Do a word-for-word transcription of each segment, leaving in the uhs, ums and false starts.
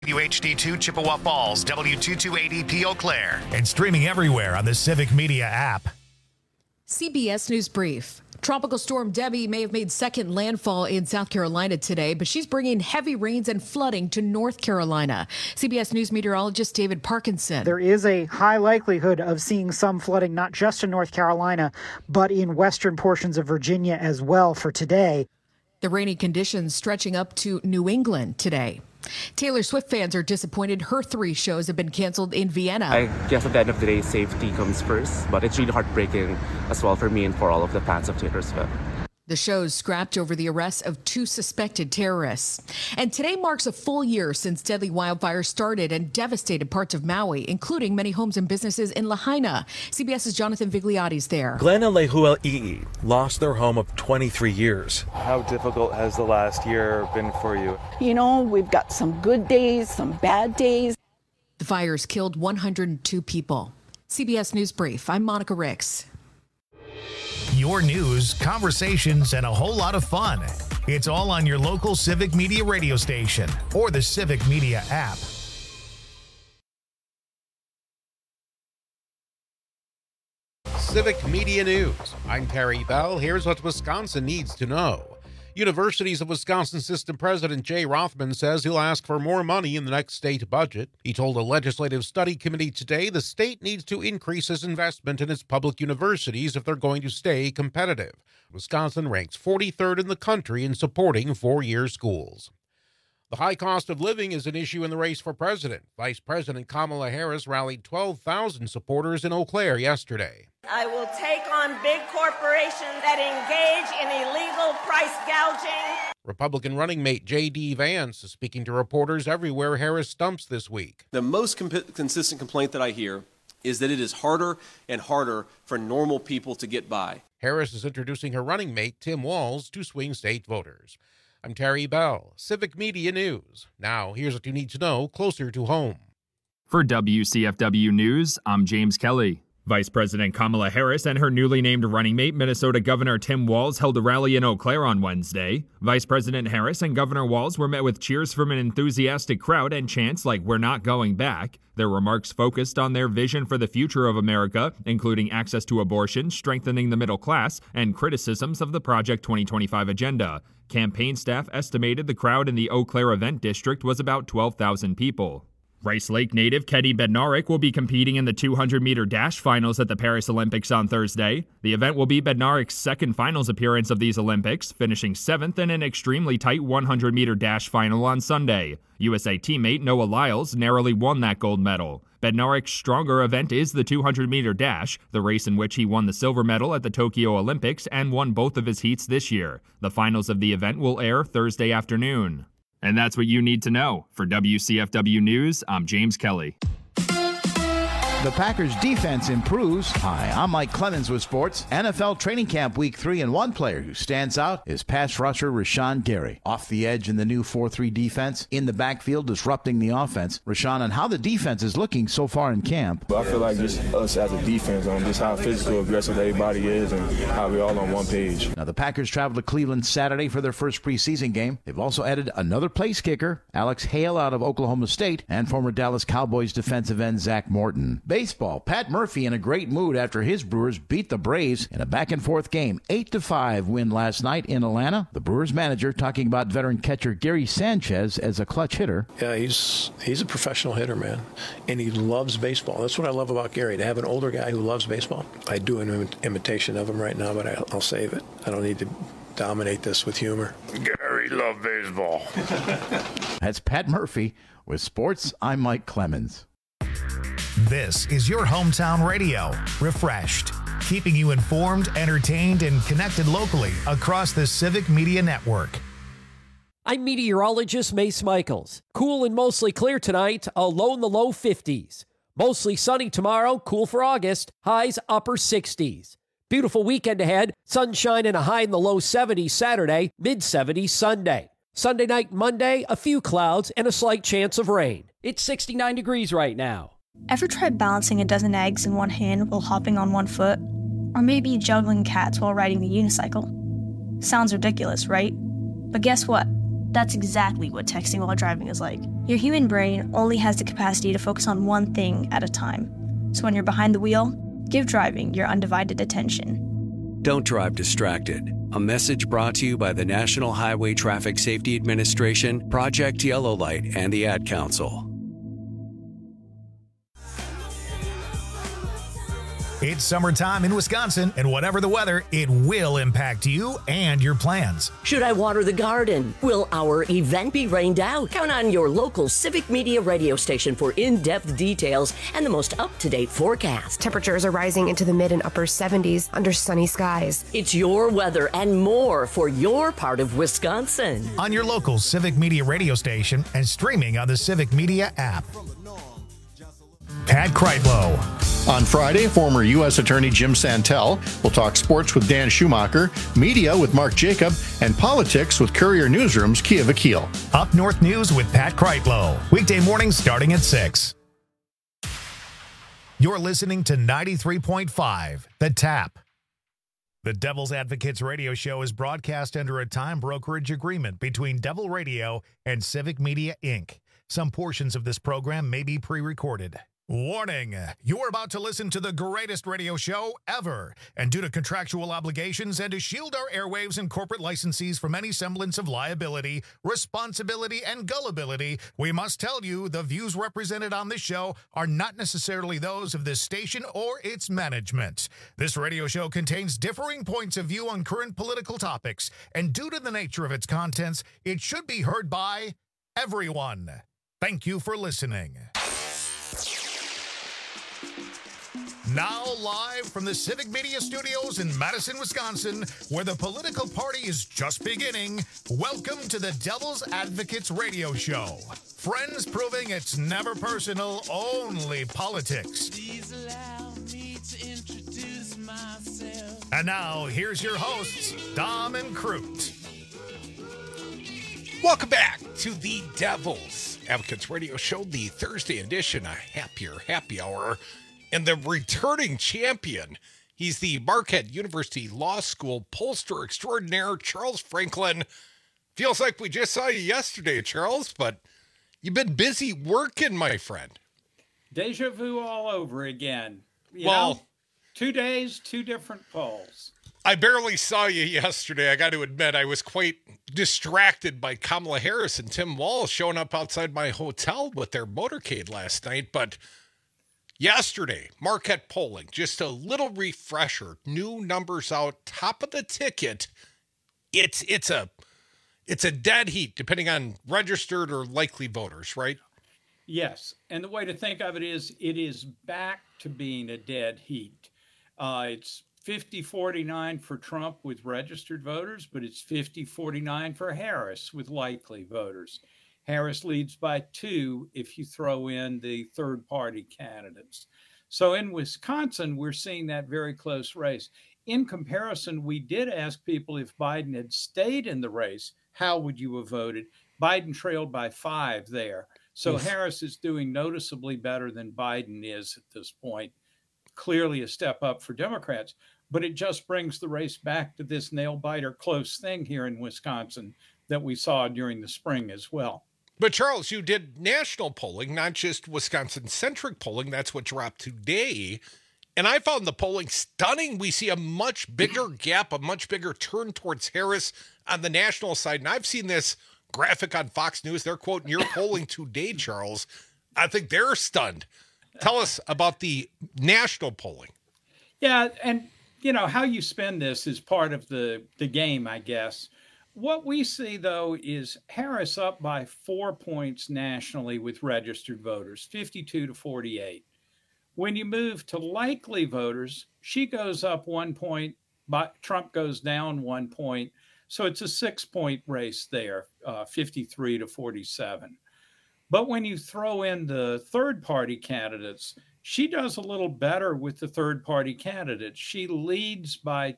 W H D two Chippewa Falls, W two two eight E P Eau Claire, and streaming everywhere on the Civic Media app. C B S News Brief. Tropical Storm Debbie may have made second landfall in South Carolina today, but she's bringing heavy rains and flooding to North Carolina. C B S News meteorologist David Parkinson. There is a high likelihood of seeing some flooding, not just in North Carolina, but in western portions of Virginia as well for today. The rainy conditions stretching up to New England today. Taylor Swift fans are disappointed her three shows have been canceled in Vienna. I guess at the end of the day, safety comes first, but it's really heartbreaking as well for me and for all of the fans of Taylor Swift. The shows scrapped over the arrest of two suspected terrorists. And today marks a full year since deadly wildfires started and devastated parts of Maui, including many homes and businesses in Lahaina. CBS's Jonathan Vigliotti's there. Glenn and Lehua'i'i lost their home of twenty-three years. How difficult has the last year been for you? You know, we've got some good days, some bad days. The fires killed one hundred two people. C B S News Brief, I'm Monica Ricks. Your news, conversations, and a whole lot of fun. It's all on your local Civic Media radio station or the Civic Media app. Civic Media News. I'm Terry Bell. Here's what Wisconsin needs to know. Universities of Wisconsin System President Jay Rothman says he'll ask for more money in the next state budget. He told a legislative study committee today the state needs to increase its investment in its public universities if they're going to stay competitive. Wisconsin ranks forty-third in the country in supporting four-year schools. The high cost of living is an issue in the race for president. Vice President Kamala Harris rallied twelve thousand supporters in Eau Claire yesterday. I will take on big corporations that engage in illegal price gouging. Republican running mate J D. Vance is speaking to reporters everywhere Harris stumps this week. The most comp- consistent complaint that I hear is that it is harder and harder for normal people to get by. Harris is introducing her running mate Tim Walz to swing state voters. I'm Terry Bell, Civic Media News. Now, here's what you need to know closer to home. For W C F W News, I'm James Kelly. Vice President Kamala Harris and her newly named running mate, Minnesota Governor Tim Walz, held a rally in Eau Claire on Wednesday. Vice President Harris and Governor Walz were met with cheers from an enthusiastic crowd and chants like "We're not going back." Their remarks focused on their vision for the future of America, including access to abortion, strengthening the middle class, and criticisms of the Project twenty twenty-five agenda. Campaign staff estimated the crowd in the Eau Claire event district was about twelve thousand people. Rice Lake native Kenny Bednarik will be competing in the two hundred meter dash finals at the Paris Olympics on Thursday. The event will be Bednarik's second finals appearance of these Olympics, finishing seventh in an extremely tight one hundred meter dash final on Sunday. U S A teammate Noah Lyles narrowly won that gold medal. Bednarik's stronger event is the two hundred meter dash, the race in which he won the silver medal at the Tokyo Olympics and won both of his heats this year. The finals of the event will air Thursday afternoon. And that's what you need to know. For W C F W News, I'm James Kelly. The Packers defense improves. Hi, I'm Mike Clemens with sports. N F L training camp week three, and one player who stands out is pass rusher Rashawn Gary. Off the edge in the new four three defense, in the backfield disrupting the offense. Rashawn, and how the defense is looking so far in camp. I feel like just us as a defense on just how physical, aggressive everybody is and how we're all on one page. Now the Packers travel to Cleveland Saturday for their first preseason game. They've also added another place kicker, Alex Hale out of Oklahoma State, and former Dallas Cowboys defensive end Zach Morton. Baseball, Pat Murphy in a great mood after his Brewers beat the Braves in a back-and-forth game. eight to five win last night in Atlanta. The Brewers manager talking about veteran catcher Gary Sanchez as a clutch hitter. Yeah, he's he's a professional hitter, man, and he loves baseball. That's what I love about Gary, to have an older guy who loves baseball. I do an im- imitation of him right now, but I, I'll save it. I don't need to dominate this with humor. Gary loves baseball. That's Pat Murphy with sports. I'm Mike Clemens. This is your hometown radio, Refreshed, keeping you informed, entertained, and connected locally across the Civic Media Network. I'm meteorologist Mace Michaels. Cool and mostly clear tonight, a low in the low fifties. Mostly sunny tomorrow, cool for August, highs upper sixties. Beautiful weekend ahead, sunshine and a high in the low seventies Saturday, mid seventies Sunday. Sunday night, Monday, a few clouds and a slight chance of rain. It's sixty-nine degrees right now. Ever tried balancing a dozen eggs in one hand while hopping on one foot? Or maybe juggling cats while riding a unicycle? Sounds ridiculous, right? But guess what? That's exactly what texting while driving is like. Your human brain only has the capacity to focus on one thing at a time. So when you're behind the wheel, give driving your undivided attention. Don't drive distracted. A message brought to you by the National Highway Traffic Safety Administration, Project Yellow Light, and the Ad Council. It's summertime in Wisconsin, and whatever the weather, it will impact you and your plans. Should I water the garden? Will our event be rained out? Count on your local Civic Media radio station for in-depth details and the most up-to-date forecast. Temperatures are rising into the mid and upper seventies under sunny skies. It's your weather and more for your part of Wisconsin. On your local Civic Media radio station and streaming on the Civic Media app. Pat Kreitlow. On Friday, former U S Attorney Jim Santel will talk sports with Dan Schumacher, media with Mark Jacob, and politics with Courier Newsroom's Kia Vakil. Up North News with Pat Kreitlow. Weekday mornings starting at six. You're listening to ninety-three point five, The Tap. The Devil's Advocates radio show is broadcast under a time brokerage agreement between Devil Radio and Civic Media, Incorporated. Some portions of this program may be pre-recorded. Warning, you're about to listen to the greatest radio show ever, and due to contractual obligations and to shield our airwaves and corporate licensees from any semblance of liability, responsibility, and gullibility, we must tell you the views represented on this show are not necessarily those of this station or its management. This radio show contains differing points of view on current political topics, and due to the nature of its contents, it should be heard by everyone. Thank you for listening. Now live from the Civic Media Studios in Madison, Wisconsin, where the political party is just beginning, welcome to the Devil's Advocates radio show. Friends proving it's never personal, only politics. Please allow me to introduce myself. And now, here's your hosts, Dom and Crute. Welcome back to the Devil's Advocates radio show, the Thursday edition, a happier happy hour. And the returning champion, he's the Marquette University Law School pollster extraordinaire, Charles Franklin. Feels like we just saw you yesterday, Charles, but you've been busy working, my friend. Deja vu all over again. You well, know, two days, two different polls. I barely saw you yesterday. I got to admit, I was quite distracted by Kamala Harris and Tim Walz showing up outside my hotel with their motorcade last night, but yesterday, Marquette polling, just a little refresher, new numbers out, top of the ticket. It's it's a it's a dead heat, depending on registered or likely voters, right? Yes, and the way to think of it is it is back to being a dead heat. Uh, it's fifty forty-nine for Trump with registered voters, but it's fifty forty-nine for Harris with likely voters. Harris leads by two if you throw in the third-party candidates. So in Wisconsin, we're seeing that very close race. In comparison, we did ask people if Biden had stayed in the race, how would you have voted? Biden trailed by five there. So Oof. Harris is doing noticeably better than Biden is at this point. Clearly a step up for Democrats. But it just brings the race back to this nail-biter close thing here in Wisconsin that we saw during the spring as well. But Charles, you did national polling, not just Wisconsin-centric polling. That's what dropped today. And I found the polling stunning. We see a much bigger gap, a much bigger turn towards Harris on the national side. And I've seen this graphic on Fox News. They're quoting your polling today, Charles. I think they're stunned. Tell us about the national polling. Yeah, and, you know, how you spend this is part of the, the game, I guess. What we see, though, is Harris up by four points nationally with registered voters, fifty-two to forty-eight. When you move to likely voters, she goes up one point, but Trump goes down one point. So it's a six-point race there, uh, fifty-three to forty-seven. But when you throw in the third-party candidates, she does a little better with the third-party candidates. She leads by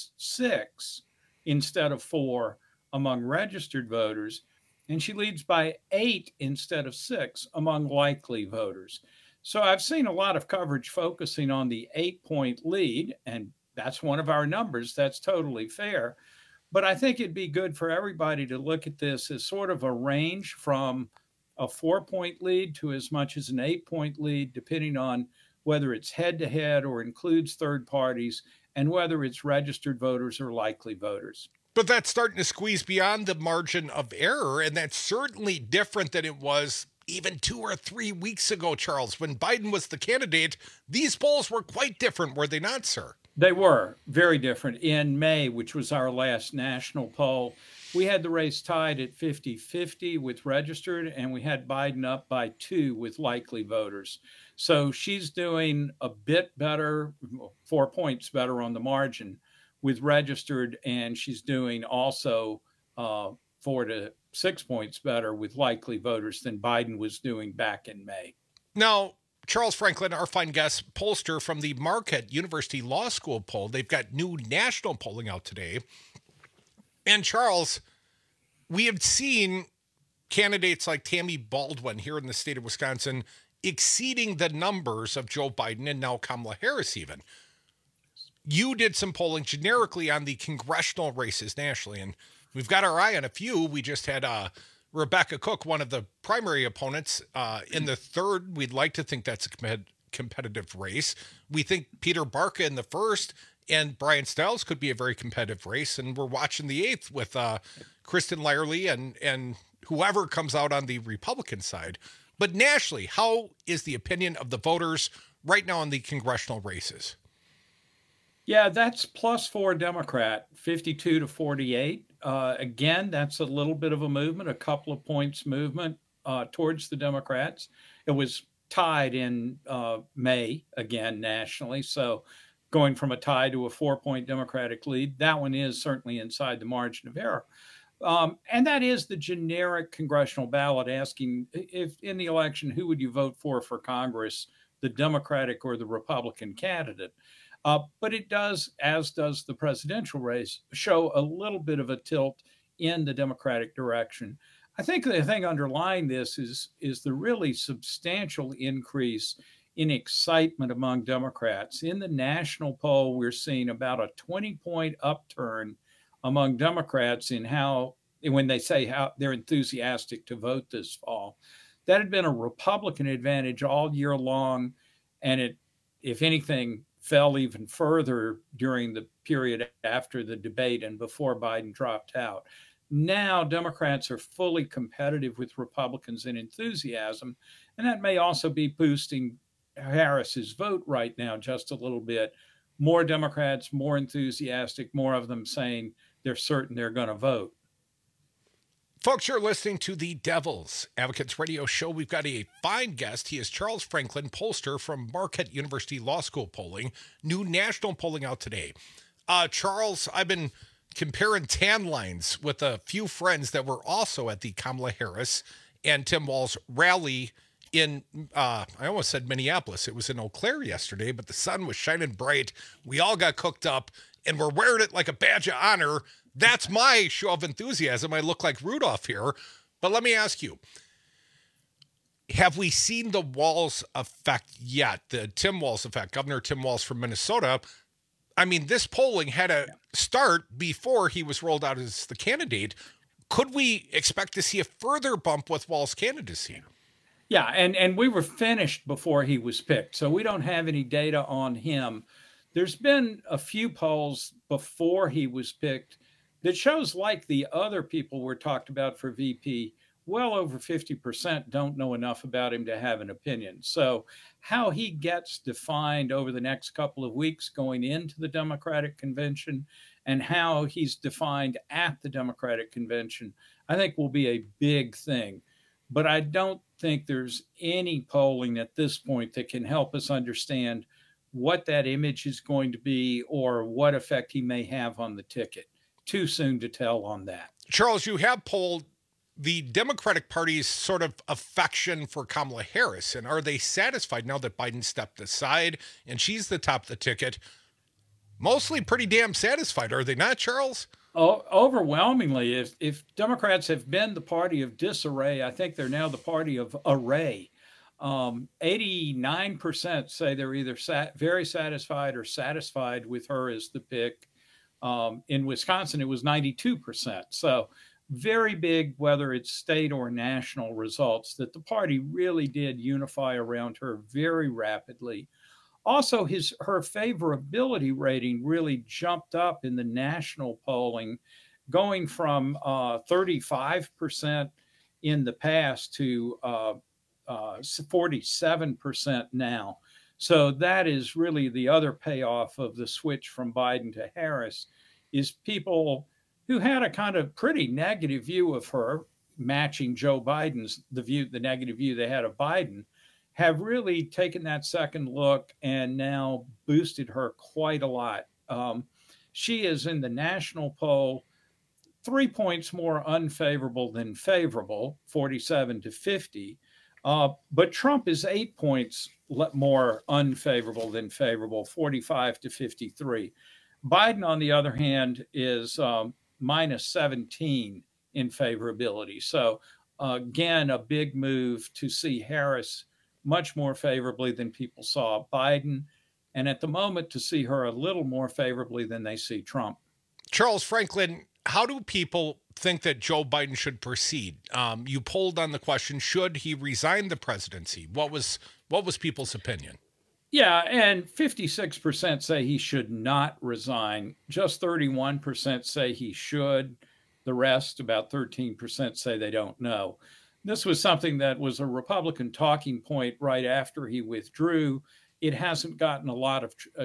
six instead of four among registered voters, and she leads by eight instead of six among likely voters. So I've seen a lot of coverage focusing on the eight-point lead, and that's one of our numbers. That's totally fair. But I think it'd be good for everybody to look at this as sort of a range from a four-point lead to as much as an eight-point lead, depending on whether it's head-to-head or includes third parties, and whether it's registered voters or likely voters. But that's starting to squeeze beyond the margin of error, and that's certainly different than it was even two or three weeks ago, Charles. When Biden was the candidate, these polls were quite different, were they not, sir? They were very different. In May, which was our last national poll, we had the race tied at fifty-fifty with registered, and we had Biden up by two with likely voters. So she's doing a bit better, four points better on the margin with registered, and she's doing also uh, four to six points better with likely voters than Biden was doing back in May. Now, Charles Franklin, our fine guest pollster from the Marquette University Law School poll, they've got new national polling out today. And Charles, we have seen candidates like Tammy Baldwin here in the state of Wisconsin exceeding the numbers of Joe Biden and now Kamala Harris even. You did some polling generically on the congressional races nationally, and we've got our eye on a few. We just had uh, Rebecca Cook, one of the primary opponents, uh, in the third. We'd like to think that's a com- competitive race. We think Peter Barca in the first and Brian Stiles could be a very competitive race, and we're watching the eighth with uh, Kristen Lyerly and, and whoever comes out on the Republican side. But nationally, how is the opinion of the voters right now in the congressional races? Yeah, that's plus four Democrat, fifty-two to forty-eight. Uh, again, that's a little bit of a movement, a couple of points movement uh, towards the Democrats. It was tied in uh, May again nationally. So going from a tie to a four-point Democratic lead, that one is certainly inside the margin of error. Um, and that is the generic congressional ballot asking, if in the election, who would you vote for for Congress, the Democratic or the Republican candidate? Uh, but it does, as does the presidential race, show a little bit of a tilt in the Democratic direction. I think the thing underlying this is, is the really substantial increase in excitement among Democrats. In the national poll, we're seeing about a twenty-point upturn among Democrats in how, when they say how they're enthusiastic to vote this fall. That had been a Republican advantage all year long, and it, if anything, fell even further during the period after the debate and before Biden dropped out. Now, Democrats are fully competitive with Republicans in enthusiasm, and that may also be boosting Harris's vote right now just a little bit. More Democrats, more enthusiastic, more of them saying they're certain they're going to vote. Folks, you're listening to the Devil's Advocates Radio Show. We've got a fine guest. He is Charles Franklin, pollster from Marquette University Law School polling. New national polling out today. Uh, Charles, I've been comparing tan lines with a few friends that were also at the Kamala Harris and Tim Walz rally in, uh, I almost said Minneapolis. It was in Eau Claire yesterday, but the sun was shining bright. We all got cooked up, and we're wearing it like a badge of honor. That's my show of enthusiasm. I look like Rudolph here. But let me ask you, have we seen the Walz effect yet? The Tim Walz effect, Governor Tim Walz from Minnesota. I mean, this polling had a start before he was rolled out as the candidate. Could we expect to see a further bump with Walz's candidacy? Yeah, and, and we were finished before he was picked, so we don't have any data on him. There's been a few polls before he was picked that shows, like the other people were talked about for V P, well over fifty percent don't know enough about him to have an opinion. So how he gets defined over the next couple of weeks going into the Democratic convention and how he's defined at the Democratic convention, I think will be a big thing. But I don't think there's any polling at this point that can help us understand what that image is going to be or what effect he may have on the ticket. Too soon to tell on that. Charles, you have polled the Democratic Party's sort of affection for Kamala Harris, and are they satisfied now that Biden stepped aside and she's the top of the ticket? Mostly pretty damn satisfied, are they not, Charles? Oh, overwhelmingly. If, if Democrats have been the party of disarray, I think they're now the party of array. Um, eighty-nine percent say they're either sat, very satisfied or satisfied with her as the pick. Um, in Wisconsin, it was ninety-two percent. So very big, whether it's state or national results, that the party really did unify around her very rapidly. Also, his her favorability rating really jumped up in the national polling, going from uh, thirty-five percent in the past to uh, uh, forty-seven percent now. So that is really the other payoff of the switch from Biden to Harris, is people who had a kind of pretty negative view of her, matching Joe Biden's, the view, the negative view they had of Biden, have really taken that second look and now boosted her quite a lot. Um, she is in the national poll three points more unfavorable than favorable, forty-seven to fifty. Uh, but Trump is eight points more unfavorable than favorable, forty-five to fifty-three. Biden, on the other hand, is um, minus seventeen in favorability. So uh, again, a big move to see Harris much more favorably than people saw Biden, and at the moment to see her a little more favorably than they see Trump. Charles Franklin, how do people think that Joe Biden should proceed? Um, you polled on the question, should he resign the presidency? What was what was people's opinion? Yeah, and fifty-six percent say he should not resign. Just thirty-one percent say he should. The rest, about thirteen percent, say they don't know. This was something that was a Republican talking point right after he withdrew. It hasn't gotten a lot of tr- uh,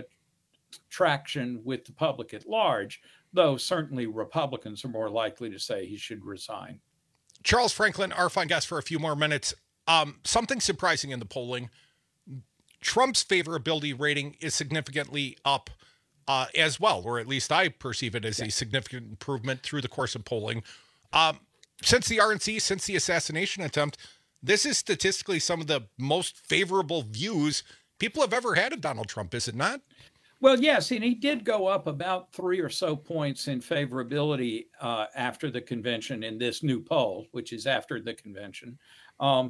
traction with the public at large, though certainly Republicans are more likely to say he should resign. Charles Franklin, our fine guest for a few more minutes. Um, something surprising in the polling. Trump's favorability rating is significantly up uh, as well, or at least I perceive it as yeah. a significant improvement through the course of polling. Um, since the R N C, since the assassination attempt, this is statistically some of the most favorable views people have ever had of Donald Trump, is it not? Well, yes, and he did go up about three or so points in favorability uh, after the convention in this new poll, which is after the convention. Um,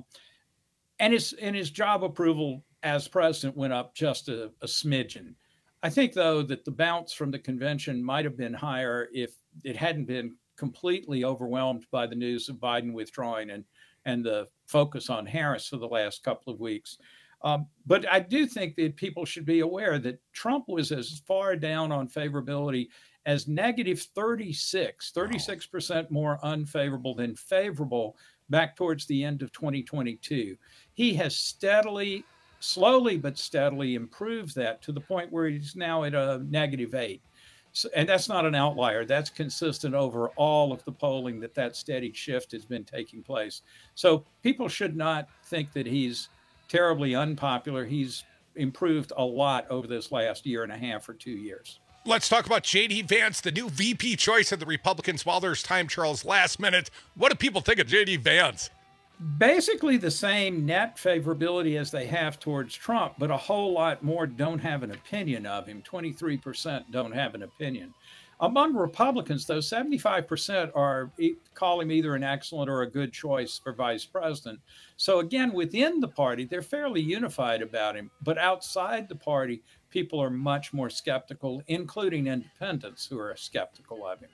and his and his job approval as president went up just a, a smidgen. I think, though, that the bounce from the convention might have been higher if it hadn't been completely overwhelmed by the news of Biden withdrawing and, and the focus on Harris for the last couple of weeks. Um, but I do think that people should be aware that Trump was as far down on favorability as negative thirty-six, thirty-six percent more unfavorable than favorable back towards the end of twenty twenty-two. He has steadily, slowly but steadily improved that to the point where he's now at a negative eight. So, and that's not an outlier. That's consistent over all of the polling that that steady shift has been taking place. So people should not think that he's terribly unpopular. He's improved a lot over this last year and a half or two years. Let's talk about J D Vance, the new V P choice of the Republicans. While there's time, Charles, last minute, what do people think of J D Vance? Basically the same net favorability as they have towards Trump, but a whole lot more don't have an opinion of him. twenty-three percent don't have an opinion. Among Republicans, though, seventy-five percent are call him either an excellent or a good choice for vice president. So again, within the party, they're fairly unified about him. But outside the party, people are much more skeptical, including independents who are skeptical of him.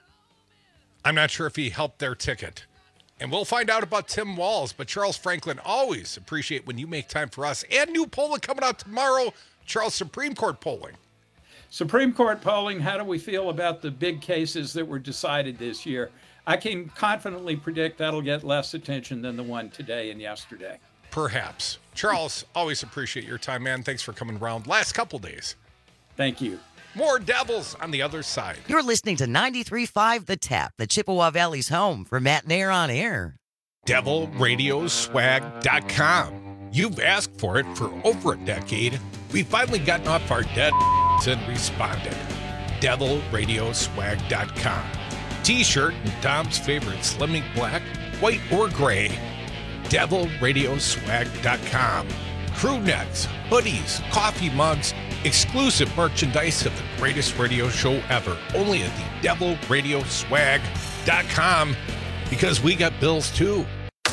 I'm not sure if he helped their ticket. And we'll find out about Tim Walz. But Charles Franklin, always appreciate when you make time for us. And new polling coming out tomorrow, Charles, Supreme Court polling. Supreme Court polling, how do we feel about the big cases that were decided this year? I can confidently predict that'll get less attention than the one today and yesterday. Perhaps. Charles, always appreciate your time, man. Thanks for coming around last couple days. Thank you. More Devils on the other side. You're listening to ninety-three point five The Tap, the Chippewa Valley's home for Matt Nair on air. devil radio swag dot com. You've asked for it for over a decade. We've finally gotten off our dead and responded. devil radio swag dot com. T-shirt and Dom's favorite Slimming Black, white or gray. devil radio swag dot com. Crew necks, hoodies, coffee mugs, exclusive merchandise of the greatest radio show ever. Only at the devil radio swag dot com, because we got bills too.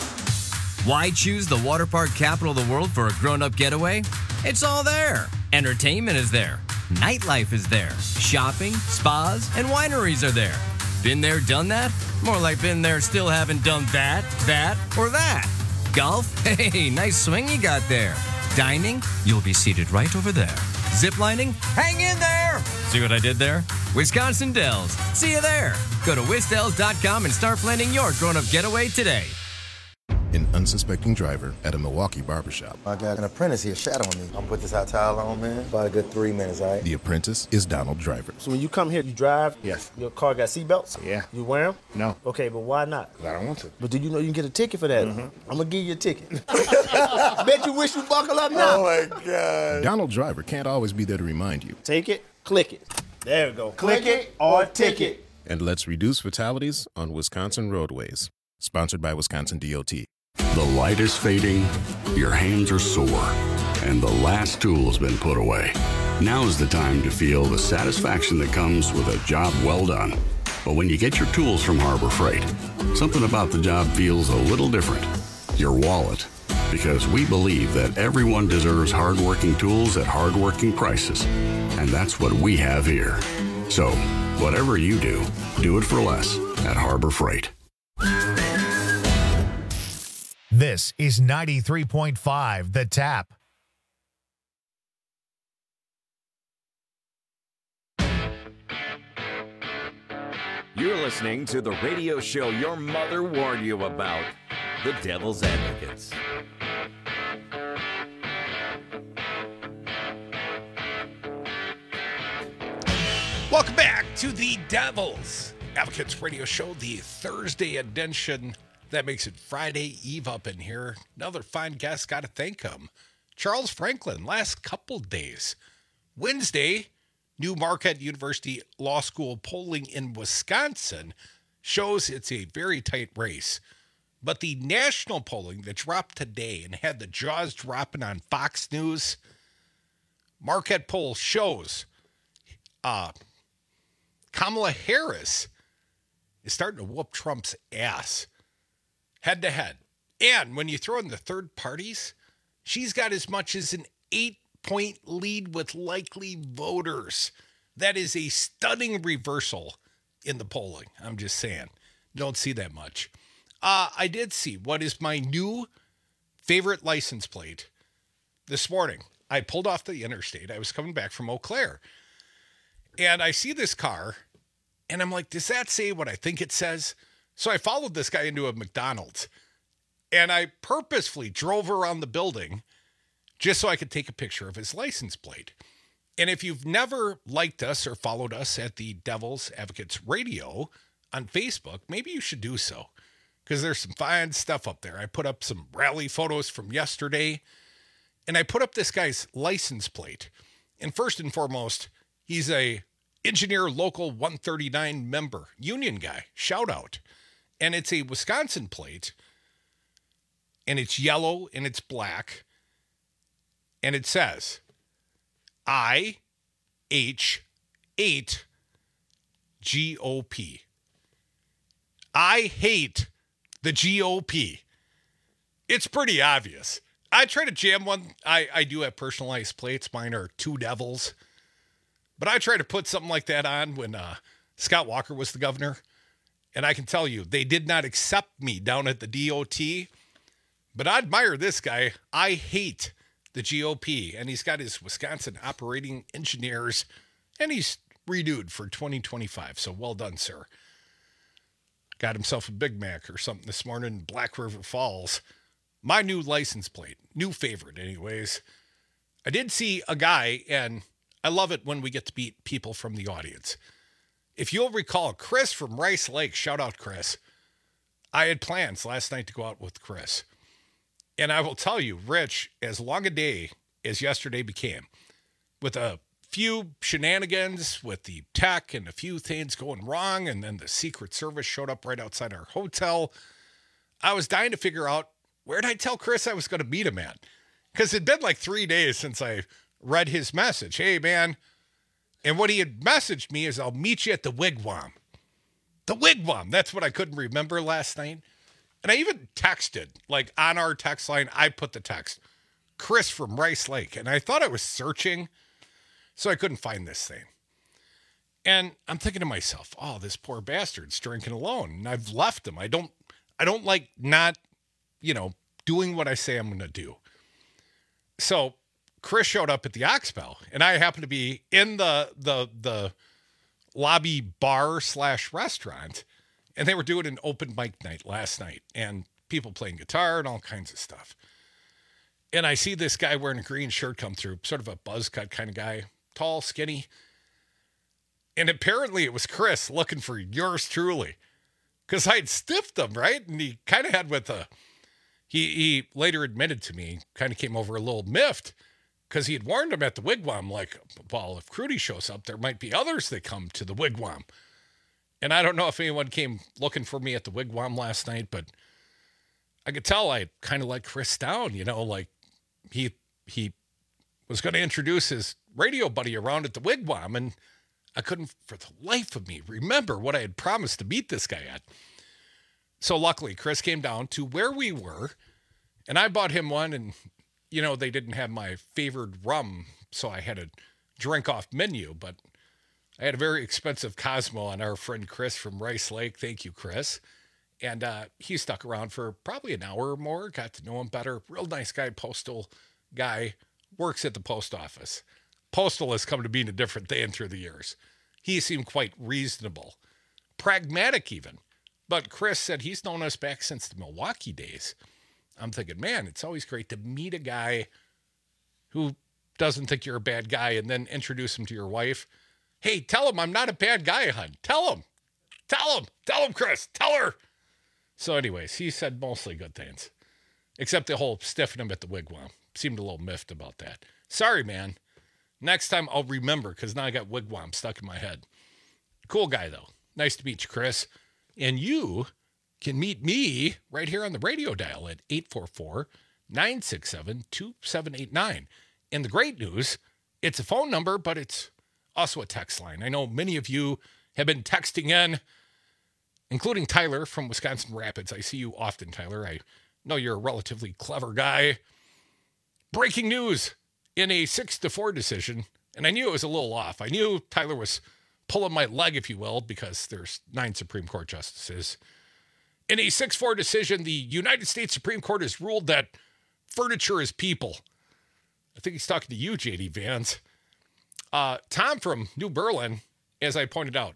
Why choose the water park capital of the world for a grown-up getaway? It's all there. Entertainment is there. Nightlife is there. Shopping, spas, and wineries are there. Been there, done that? More like been there, still haven't done that, that, or that. Golf? Hey, nice swing you got there. Dining? You'll be seated right over there. Ziplining? Hang in there! See what I did there? Wisconsin Dells. See you there. Go to wisdells dot com and start planning your grown-up getaway today. An unsuspecting driver at a Milwaukee barbershop. I got an apprentice here shadowing me. I'm gonna put this hot towel on, man. About a good three minutes, all right? The apprentice is Donald Driver. So when you come here, you drive? Yes. Your car got seatbelts? Yeah. You wear them? No. Okay, but why not? I don't want to. But do you know you can get a ticket for that? Mm-hmm. I'm gonna give you a ticket. Bet you wish you buckle up now. Oh my God. Donald Driver can't always be there to remind you. Take it, click it. There we go. Click it or ticket. And let's reduce fatalities on Wisconsin roadways. Sponsored by Wisconsin D O T. The light is fading, your hands are sore, and the last tool has been put away. Now is the time to feel the satisfaction that comes with a job well done. But when you get your tools from Harbor Freight, something about the job feels a little different. Your wallet. Because we believe that everyone deserves hardworking tools at hardworking prices. And that's what we have here. So, whatever you do, do it for less at Harbor Freight. This is ninety-three point five The Tap. You're listening to the radio show your mother warned you about, The Devil's Advocates. Welcome back to the Devil's Advocates radio show, the Thursday edition. That makes it Friday Eve up in here. Another fine guest, got to thank him. Charles Franklin, last couple days. Wednesday, new Marquette University Law School polling in Wisconsin shows it's a very tight race. But the national polling that dropped today and had the jaws dropping on Fox News, Marquette poll shows uh, Kamala Harris is starting to whoop Trump's ass. Head to head. And when you throw in the third parties, she's got as much as an eight-point lead with likely voters. That is a stunning reversal in the polling. I'm just saying. Don't see that much. Uh, I did see what is my new favorite license plate this morning. I pulled off the interstate. I was coming back from Eau Claire. And I see this car, and I'm like, does that say what I think it says? So I followed this guy into a McDonald's, and I purposefully drove around the building just so I could take a picture of his license plate. And if you've never liked us or followed us at the Devil's Advocates Radio on Facebook, maybe you should do so, because there's some fine stuff up there. I put up some rally photos from yesterday, and I put up this guy's license plate. And first and foremost, he's a Engineer Local one thirty-nine member, union guy, shout out. And it's a Wisconsin plate, and it's yellow and it's black, and it says I H eight G O P. I hate the G O P. It's pretty obvious. I try to jam one. I, I do have personalized plates. Mine are two devils. But I tried to put something like that on when uh, Scott Walker was the governor. And I can tell you, they did not accept me down at the D O T. But I admire this guy. I hate the G O P. And he's got his Wisconsin operating engineers. And he's renewed for twenty twenty-five. So well done, sir. Got himself a Big Mac or something this morning in Black River Falls. My new license plate. New favorite, anyways. I did see a guy, and I love it when we get to meet people from the audience. If you'll recall, Chris from Rice Lake, shout out Chris. I had plans last night to go out with Chris. And I will tell you, Rich, as long a day as yesterday became, with a few shenanigans with the tech and a few things going wrong, and then the Secret Service showed up right outside our hotel, I was dying to figure out, where did I tell Chris I was going to meet him at? Because it'd been like three days since I read his message. Hey, man. And what he had messaged me is, I'll meet you at the Wigwam. The Wigwam. That's what I couldn't remember last night. And I even texted, like on our text line, I put the text, Chris from Rice Lake. And I thought I was searching So I couldn't find this thing. And I'm thinking to myself, oh, this poor bastard's drinking alone. And I've left him. I don't, I don't like not, you know, doing what I say I'm going to do. So Chris showed up at the Oxbow, and I happened to be in the, the, the lobby bar slash restaurant, and they were doing an open mic night last night, and people playing guitar and all kinds of stuff. And I see this guy wearing a green shirt come through, sort of a buzz cut kind of guy, tall, skinny. And apparently it was Chris looking for yours truly, because I'd stiffed him, right? And he kind of had with a, he, he later admitted to me, kind of came over a little miffed, because he had warned him at the Wigwam, like, well, if Crudy shows up, there might be others that come to the Wigwam. And I don't know if anyone came looking for me at the Wigwam last night, but I could tell I kind of let Chris down, you know, like he he was going to introduce his radio buddy around at the Wigwam, and I couldn't for the life of me remember what I had promised to meet this guy at. So luckily, Chris came down to where we were, and I bought him one, and, you know, they didn't have my favored rum, so I had a drink off menu, but I had a very expensive Cosmo on our friend Chris from Rice Lake. Thank you, Chris. And uh, he stuck around for probably an hour or more, got to know him better. Real nice guy, postal guy, works at the post office. Postal has come to being a different thing through the years. He seemed quite reasonable, pragmatic even. But Chris said he's known us back since the Milwaukee days. I'm thinking, man, it's always great to meet a guy who doesn't think you're a bad guy and then introduce him to your wife. Hey, tell him I'm not a bad guy, hon. Tell him. Tell him. Tell him, Chris. Tell her. So anyways, he said mostly good things, except the whole stiffing him at the Wigwam. Seemed a little miffed about that. Sorry, man. Next time I'll remember, because now I got Wigwam stuck in my head. Cool guy, though. Nice to meet you, Chris. And you can meet me right here on the radio dial at eight four four, nine six seven, two seven eight nine. And the great news, it's a phone number, but it's also a text line. I know many of you have been texting in, including Tyler from Wisconsin Rapids. I see you often, Tyler. I know you're a relatively clever guy. Breaking news in a six to four decision, and I knew it was a little off. I knew Tyler was pulling my leg, if you will, because there's nine Supreme Court justices. In a six four decision, the United States Supreme Court has ruled that furniture is people. I think he's talking to you, J D Vance. Uh, Tom from New Berlin, as I pointed out,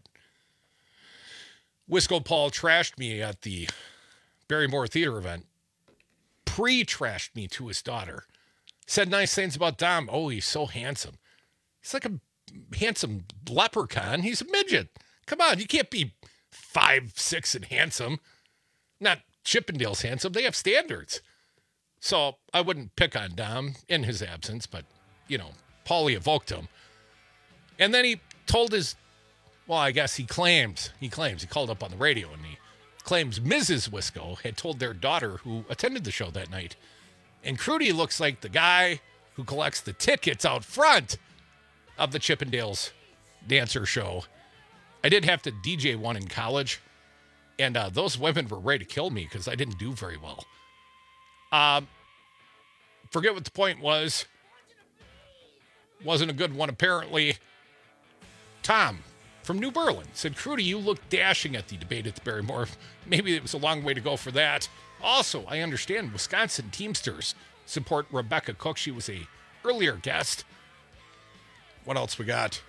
Wisco Paul trashed me at the Barrymore Theater event, pre-trashed me to his daughter, said nice things about Dom. Oh, he's so handsome. He's like a handsome leprechaun. He's a midget. Come on, you can't be five, six and handsome. Not Chippendale's handsome. They have standards. So I wouldn't pick on Dom in his absence, but, you know, Paulie evoked him. And then he told his, well, I guess he claims, he claims, he called up on the radio and he claims Missus Wisco had told their daughter who attended the show that night, and Crudy looks like the guy who collects the tickets out front of the Chippendales dancer show. I did have to D J one in college, and uh, those women were ready to kill me because I didn't do very well. Um, forget what the point was. Wasn't a good one, apparently. Tom from New Berlin said, Crudy, you look dashing at the debate at the Barrymore. Maybe it was a long way to go for that. Also, I understand Wisconsin Teamsters support Rebecca Cook. She was a earlier guest. What else we got?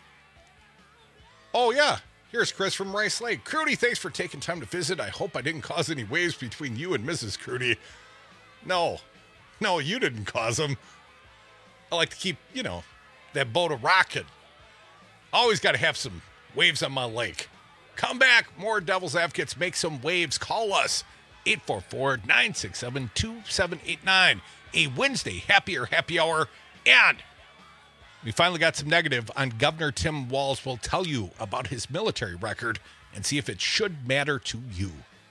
Oh, yeah. Here's Chris from Rice Lake. Crudy, thanks for taking time to visit. I hope I didn't cause any waves between you and Missus Crudy. No. No, you didn't cause them. I like to keep, you know, that boat a rocking. Always got to have some waves on my lake. Come back. More Devil's Advocates. Make some waves. Call us. eight four four, nine six seven, two seven eight nine. A Wednesday happier happy hour. And we finally got some negative on Governor Tim Walz. We'll tell you about his military record and see if it should matter to you.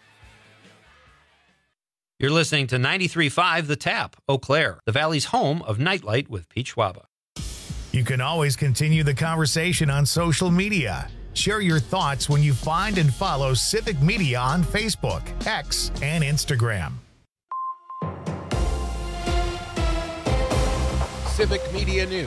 You're listening to ninety-three point five The Tap, Eau Claire, the Valley's home of Nightlight with Pete Schwaba. You can always continue the conversation on social media. Share your thoughts when you find and follow Civic Media on Facebook, X, and Instagram. Civic Media News.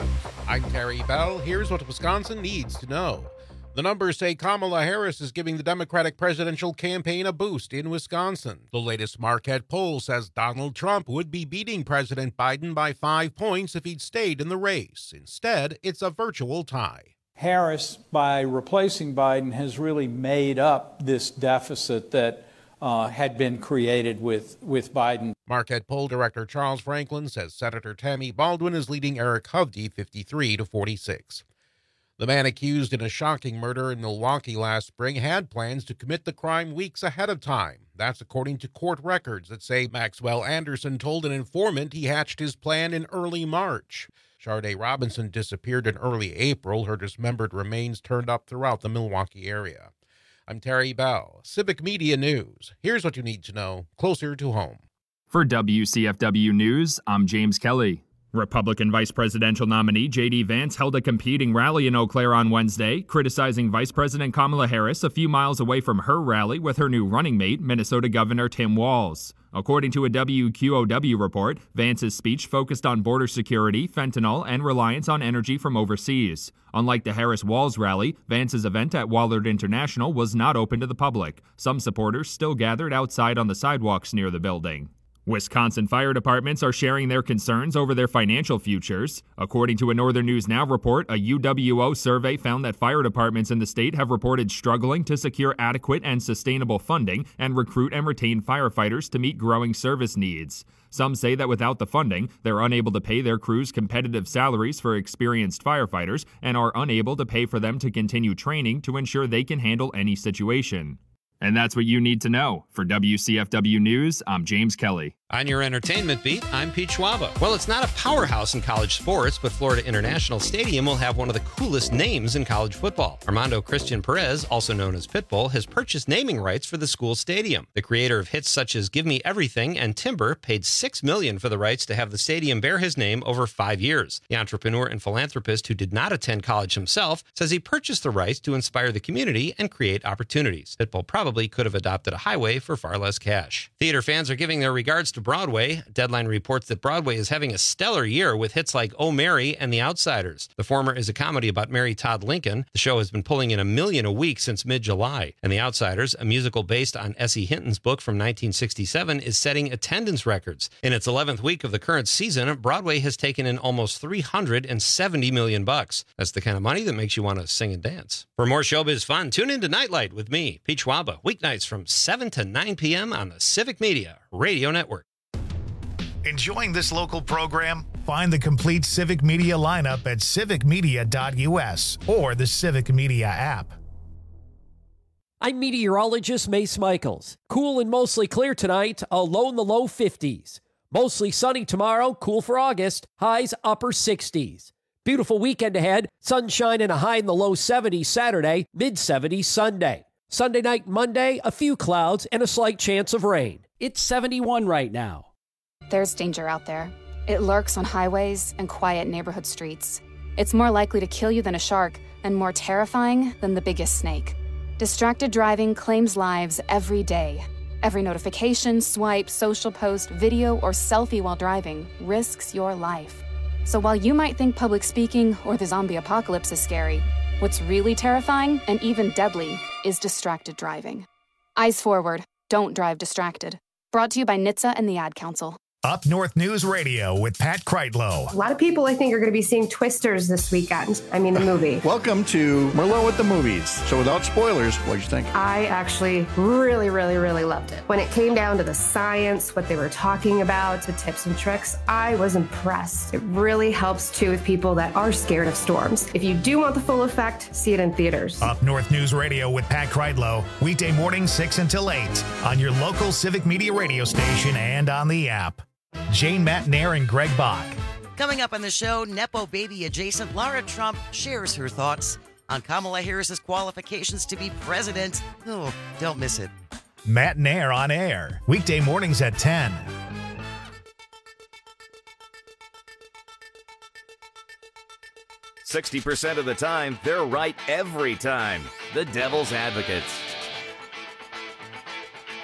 I'm Terry Bell. Here's what Wisconsin needs to know. The numbers say Kamala Harris is giving the Democratic presidential campaign a boost in Wisconsin. The latest Marquette poll says Donald Trump would be beating President Biden by five points if he'd stayed in the race. Instead, it's a virtual tie. Harris, by replacing Biden, has really made up this deficit that uh, had been created with, with Biden. Marquette poll director Charles Franklin says Senator Tammy Baldwin is leading Eric Hovde fifty-three to forty-six. The man accused in a shocking murder in Milwaukee last spring had plans to commit the crime weeks ahead of time. That's according to court records that say Maxwell Anderson told an informant he hatched his plan in early March. Sharday Robinson disappeared in early April. Her dismembered remains turned up throughout the Milwaukee area. I'm Terry Bell, Civic Media News. Here's what you need to know closer to home. For W C F W News, I'm James Kelly. Republican vice presidential nominee J D Vance held a competing rally in Eau Claire on Wednesday, criticizing Vice President Kamala Harris a few miles away from her rally with her new running mate, Minnesota Governor Tim Walz. According to a W Q O W report, Vance's speech focused on border security, fentanyl, and reliance on energy from overseas. Unlike the Harris-Walz rally, Vance's event at Wallard International was not open to the public. Some supporters still gathered outside on the sidewalks near the building. Wisconsin fire departments are sharing their concerns over their financial futures. According to a Northern News Now report, a U W O survey found that fire departments in the state have reported struggling to secure adequate and sustainable funding and recruit and retain firefighters to meet growing service needs. Some say that without the funding, they're unable to pay their crews competitive salaries for experienced firefighters and are unable to pay for them to continue training to ensure they can handle any situation. And that's what you need to know. For W C F W News, I'm James Kelly. On your entertainment beat, I'm Pete Schwaba. Well, it's not a powerhouse in college sports, but Florida International Stadium will have one of the coolest names in college football. Armando Christian Perez, also known as Pitbull, has purchased naming rights for the school stadium. The creator of hits such as Give Me Everything and Timber paid six million dollars for the rights to have the stadium bear his name over five years. The entrepreneur and philanthropist, who did not attend college himself, says he purchased the rights to inspire the community and create opportunities. Pitbull probably could have adopted a highway for far less cash. Theater fans are giving their regards to Broadway. Deadline reports that Broadway is having a stellar year with hits like Oh Mary and The Outsiders. The former is a comedy about Mary Todd Lincoln. The show has been pulling in a million a week since mid-July. And The Outsiders, a musical based on S E Hinton's book from nineteen sixty-seven, is setting attendance records. In its eleventh week of the current season, Broadway has taken in almost three hundred seventy million bucks. That's the kind of money that makes you want to sing and dance. For more showbiz fun, tune in to Nightlight with me, Pete Schwaba, weeknights from seven to nine p.m. on the Civic Media Radio Network. Enjoying this local program? Find the complete Civic Media lineup at civic media dot u s or the Civic Media app. I'm meteorologist Mace Michaels. Cool and mostly clear tonight, a low in the low fifties. Mostly sunny tomorrow, cool for August, highs upper sixties. Beautiful weekend ahead, sunshine and a high in the low seventies Saturday, mid seventies Sunday. Sunday night, Monday, a few clouds and a slight chance of rain. It's seventy-one right now. There's danger out there. It lurks on highways and quiet neighborhood streets. It's more likely to kill you than a shark and more terrifying than the biggest snake. Distracted driving claims lives every day. Every notification, swipe, social post, video, or selfie while driving risks your life. So while you might think public speaking or the zombie apocalypse is scary, what's really terrifying and even deadly is distracted driving. Eyes forward. Don't drive distracted. Brought to you by N H T S A and the Ad Council. Up North News Radio with Pat Kreitlow. A lot of people, I think, are going to be seeing Twisters this weekend. I mean, the movie. Welcome to Merlot at the Movies. So without spoilers, what'd you think? I actually really, really, really loved it. When it came down to the science, what they were talking about, the tips and tricks, I was impressed. It really helps, too, with people that are scared of storms. If you do want the full effect, see it in theaters. Up North News Radio with Pat Kreitlow, weekday morning six until eight on your local Civic Media radio station and on the app. Jane Matnair and Greg Bach. Coming up on the show, Nepo baby adjacent Lara Trump shares her thoughts on Kamala Harris's qualifications to be president. Oh, don't miss it. Matnair on air, weekday mornings at ten. sixty percent of the time, they're right every time. The Devil's Advocates.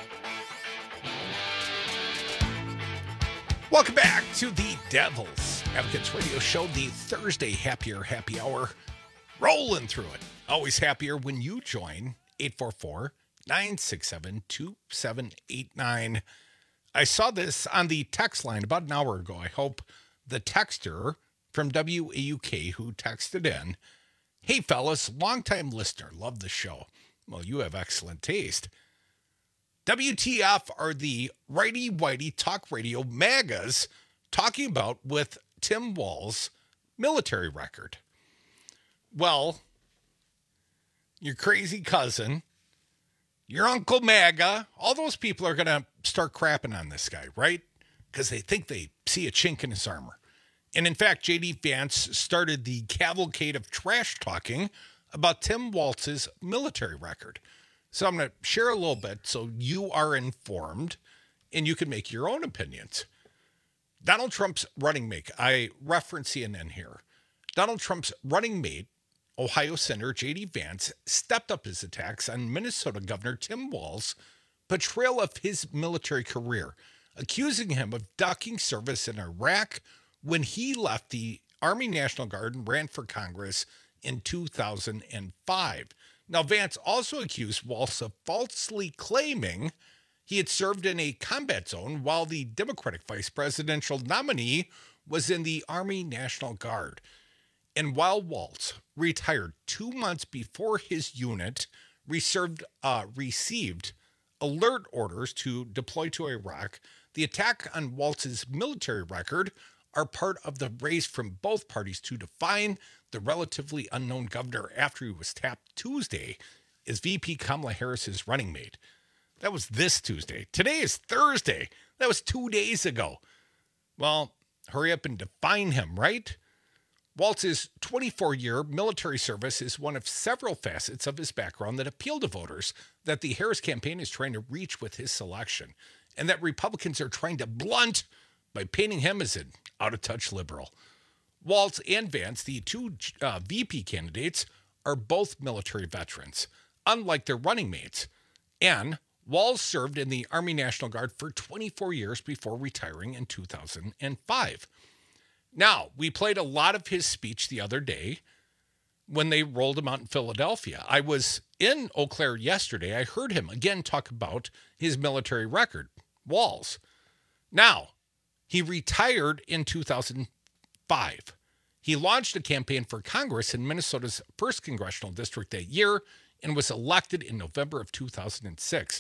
Welcome back to the Devils Advocates Radio Show, the Thursday Happier Happy Hour. Rolling through it. Always happier when you join. eight four four, nine six seven, two seven eight nine. I saw this on the text line about an hour ago. I hope the texter from W A U K who texted in, "Hey fellas, longtime listener, love the show." Well, you have excellent taste. W T F are the righty whitey talk radio magas talking about with Tim Walz' military record. Well, your crazy cousin, your Uncle MAGA, all those people are going to start crapping on this guy, right? Because they think they see a chink in his armor. And in fact, J D Vance started the cavalcade of trash talking about Tim Walz's military record. So I'm going to share a little bit so you are informed and you can make your own opinions. Donald Trump's running mate, I reference C N N here. Donald Trump's running mate, Ohio Senator J D Vance, stepped up his attacks on Minnesota Governor Tim Walz's portrayal of his military career, accusing him of ducking service in Iraq when he left the Army National Guard and ran for Congress in two thousand five. Now, Vance also accused Walz of falsely claiming he had served in a combat zone while the Democratic vice presidential nominee was in the Army National Guard. And while Walz retired two months before his unit reserved, uh, received alert orders to deploy to Iraq, the attack on Walz's military record are part of the race from both parties to define the relatively unknown governor after he was tapped Tuesday as V P Kamala Harris's running mate. That was this Tuesday. Today is Thursday. That was two days ago. Well, hurry up and define him, right? Walz's twenty-four-year military service is one of several facets of his background that appeal to voters that the Harris campaign is trying to reach with his selection, and that Republicans are trying to blunt by painting him as an out-of-touch liberal. Walz and Vance, the two uh, V P candidates, are both military veterans, unlike their running mates. And Walz served in the Army National Guard for twenty-four years before retiring in two thousand five. Now, we played a lot of his speech the other day when they rolled him out in Philadelphia. I was in Eau Claire yesterday. I heard him again talk about his military record, Walz. Now, he retired in two thousand five. He launched a campaign for Congress in Minnesota's first congressional district that year and was elected in November of two thousand six.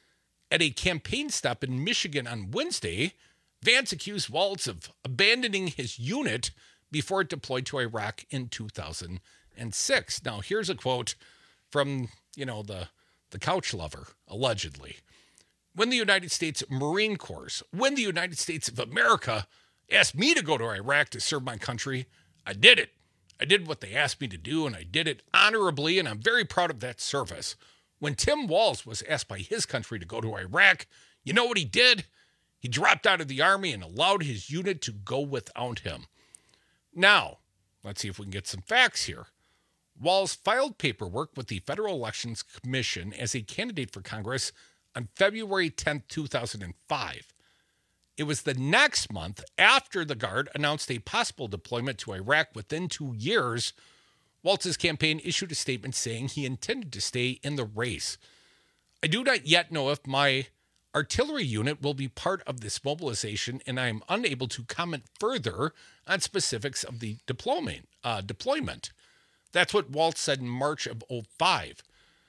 At a campaign stop in Michigan on Wednesday, Vance accused Walz of abandoning his unit before it deployed to Iraq in two thousand six. Now, here's a quote from, you know, the, the couch lover, allegedly. When the United States Marine Corps, when the United States of America asked me to go to Iraq to serve my country, I did it. I did what they asked me to do, and I did it honorably, and I'm very proud of that service. When Tim Walz was asked by his country to go to Iraq, you know what he did? He dropped out of the Army and allowed his unit to go without him. Now, let's see if we can get some facts here. Walz filed paperwork with the Federal Elections Commission as a candidate for Congress on February tenth, two thousand five. It was the next month after the Guard announced a possible deployment to Iraq within two years, Walz's campaign issued a statement saying he intended to stay in the race. I do not yet know if my artillery unit will be part of this mobilization, and I am unable to comment further on specifics of the deployment. Uh, deployment. That's what Walz said in March of oh five.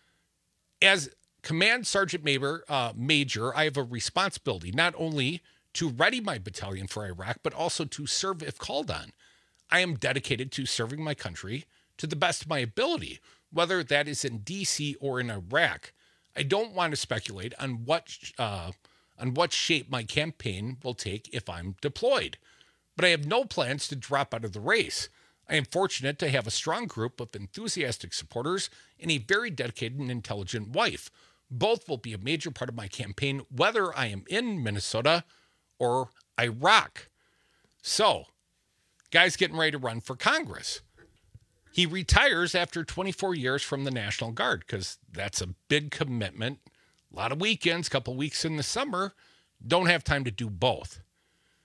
As Command Sergeant Major, uh, Major, I have a responsibility not only to ready my battalion for Iraq, but also to serve if called on. I am dedicated to serving my country to the best of my ability, whether that is in D C or in Iraq. I don't want to speculate on what uh, on what shape my campaign will take if I'm deployed, but I have no plans to drop out of the race. I am fortunate to have a strong group of enthusiastic supporters and a very dedicated and intelligent wife. Both will be a major part of my campaign, whether I am in Minnesota or Iraq. So, guy's getting ready to run for Congress. He retires after twenty-four years from the National Guard because that's a big commitment. A lot of weekends, a couple weeks in the summer. Don't have time to do both.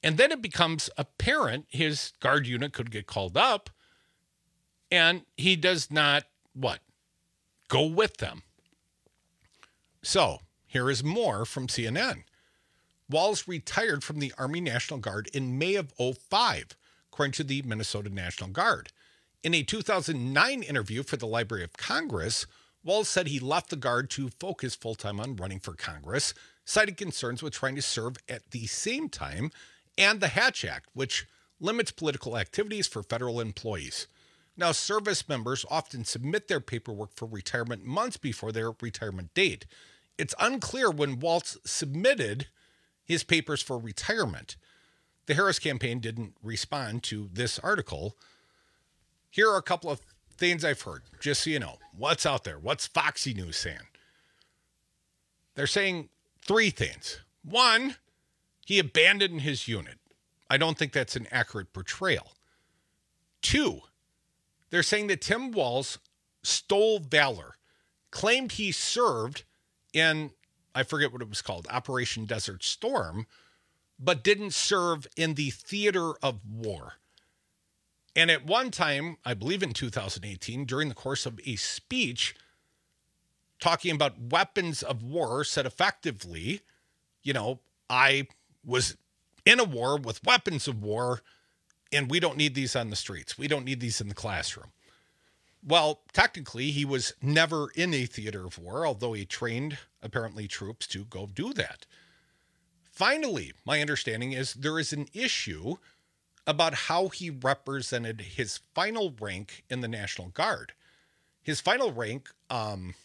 And then it becomes apparent his guard unit could get called up, and he does not, what, go with them. So here is more from C N N. Walz retired from the Army National Guard in May of oh five, according to the Minnesota National Guard. In a two thousand nine interview for the Library of Congress, Walz said he left the Guard to focus full-time on running for Congress, citing concerns with trying to serve at the same time, and the Hatch Act, which limits political activities for federal employees. Now, service members often submit their paperwork for retirement months before their retirement date. It's unclear when Walz submitted his papers for retirement. The Harris campaign didn't respond to this article. Here are a couple of things I've heard, just so you know. What's out there? What's Foxy News saying? They're saying three things. One, he abandoned his unit. I don't think that's an accurate portrayal. Two, they're saying that Tim Walz stole valor, claimed he served in, I forget what it was called, Operation Desert Storm, but didn't serve in the theater of war. And at one time, I believe in two thousand eighteen, during the course of a speech talking about weapons of war, said effectively, you know, I was in a war with weapons of war, and we don't need these on the streets. We don't need these in the classroom. Well, technically, he was never in a theater of war, although he trained, apparently, troops to go do that. Finally, my understanding is there is an issue about how he represented his final rank in the National Guard. His final rank um,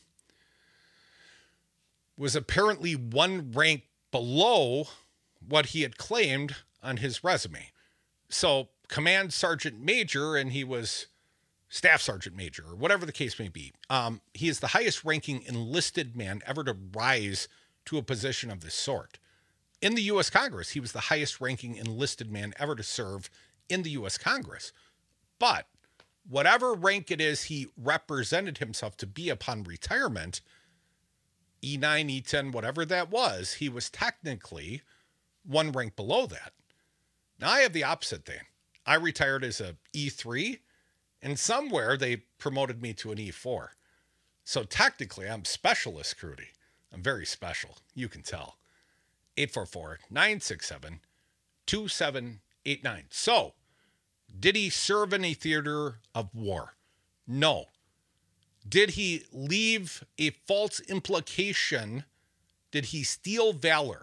was apparently one rank below what he had claimed on his resume. So, Command Sergeant Major, and he was Staff Sergeant Major, or whatever the case may be. Um, he is the highest ranking enlisted man ever to rise to a position of this sort. In the U S Congress, he was the highest ranking enlisted man ever to serve in the U S Congress. But whatever rank it is he represented himself to be upon retirement, E nine, E ten, whatever that was, he was technically one rank below that. Now, I have the opposite thing. I retired as a E three, and somewhere they promoted me to an E four. So technically, I'm Specialist Crudy. I'm very special. You can tell. eight four four, nine six seven, two seven eight nine. So, did he serve in a theater of war? No. Did he leave a false implication? Did he steal valor?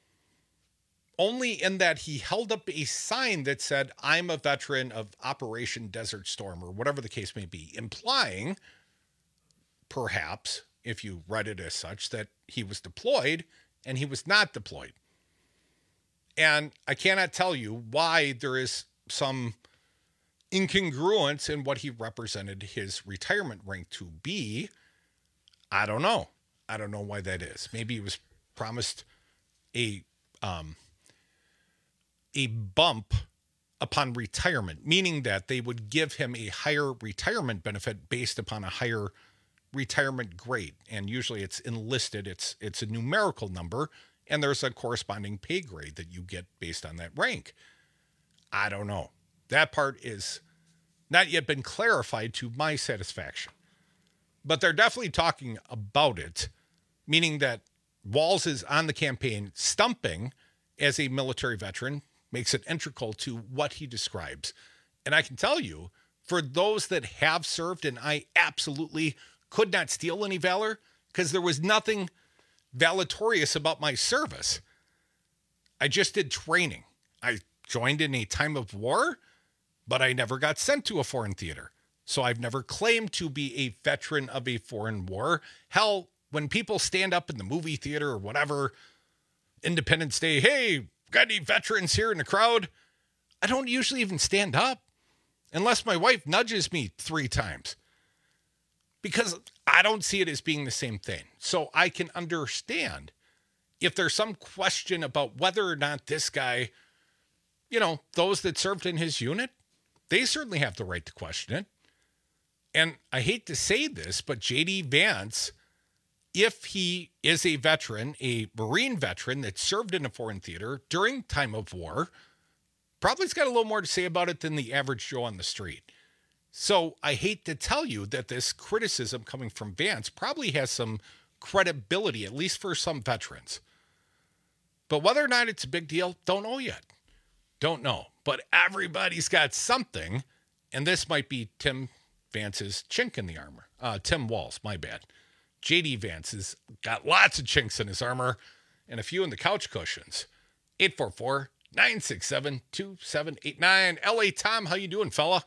Only in that he held up a sign that said, I'm a veteran of Operation Desert Storm, or whatever the case may be, implying, perhaps, if you read it as such, that he was deployed and he was not deployed. And I cannot tell you why there is some incongruence in what he represented his retirement rank to be. I don't know. I don't know why that is. Maybe he was promised a um, a bump upon retirement, meaning that they would give him a higher retirement benefit based upon a higher retirement grade. And usually it's enlisted. It's it's a numerical number, and there's a corresponding pay grade that you get based on that rank. I don't know. That part is not yet been clarified to my satisfaction. But they're definitely talking about it, meaning that Walz is on the campaign stumping as a military veteran, makes it integral to what he describes. And I can tell you, for those that have served, and I absolutely could not steal any valor, because there was nothing valedictorious about my service. I just did training. I joined in a time of war, but I never got sent to a foreign theater. So I've never claimed to be a veteran of a foreign war. Hell, when people stand up in the movie theater or whatever, Independence Day, hey, got any veterans here in the crowd? I don't usually even stand up unless my wife nudges me three times, because I don't see it as being the same thing. So I can understand if there's some question about whether or not this guy, you know, those that served in his unit, they certainly have the right to question it. And I hate to say this, but J D Vance, if he is a veteran, a Marine veteran that served in a foreign theater during time of war, probably's got a little more to say about it than the average Joe on the street. So I hate to tell you that this criticism coming from Vance probably has some credibility, at least for some veterans. But whether or not it's a big deal, don't know yet. Don't know. But everybody's got something, and this might be Tim Vance's chink in the armor. Uh, Tim Walz, my bad. J D Vance has got lots of chinks in his armor and a few in the couch cushions. eight four four, nine six seven, two seven eight nine. L A Tom, how you doing, fella?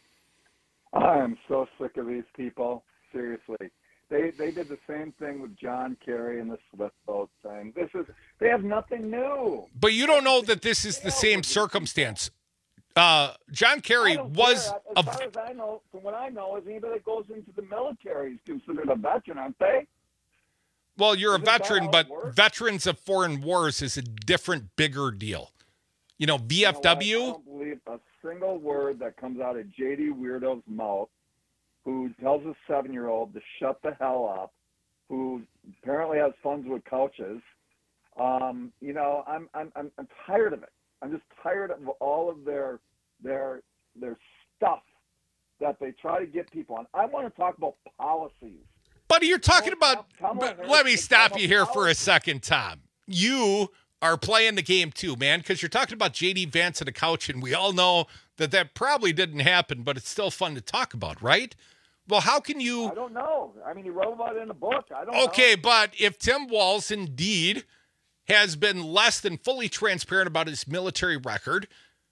I am so sick of these people. Seriously. They they did the same thing with John Kerry and the Swift boat thing. This is they have nothing new. But you don't know that this is the same circumstance. Uh, John Kerry was care. a, As far as I know, from what I know, is anybody that goes into the military is considered a veteran, aren't they? Well, you're Isn't a veteran, that but how it works? veterans of foreign wars is a different, bigger deal. You know, V F W. You know what? I don't believe a single word that comes out of J D Weirdo's mouth, who tells a seven-year-old to shut the hell up, who apparently has funds with couches. Um, you know, I'm I'm I'm I'm tired of it. I'm just tired of all of their their their stuff that they try to get people on. I want to talk about policies. Buddy, you're talking about. Kamala but let me Harris stop become you a here for a policy. second, Tom. You are playing the game too, man, because you're talking about J D Vance on the couch, and we all know that that probably didn't happen, but it's still fun to talk about, right? Well, how can you? I don't know. I mean, he wrote about it in a book. I don't know. Okay, but if Tim Walz indeed has been less than fully transparent about his military record,